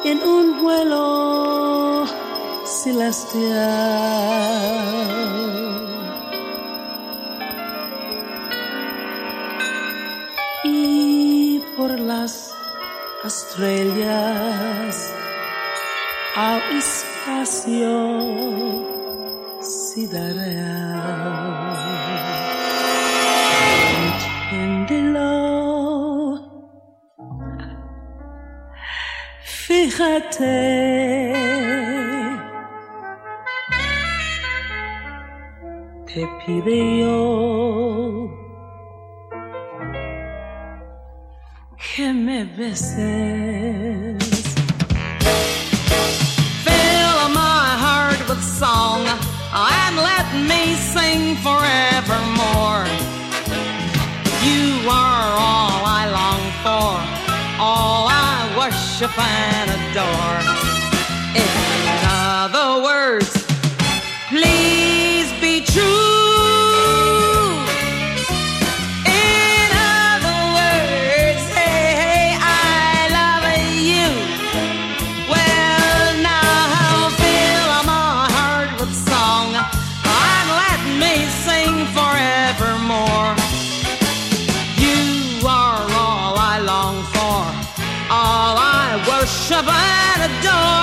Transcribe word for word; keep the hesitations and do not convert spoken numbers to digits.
en un vuelo celestial. Y por las estrellas al espacio sideral. Entiéndelo, fíjate, te pide yo que me beses. Fill my heart with song and let me sing forevermore. You are all I long for, all I worship and adore. In other words, please be true. Worship and adore.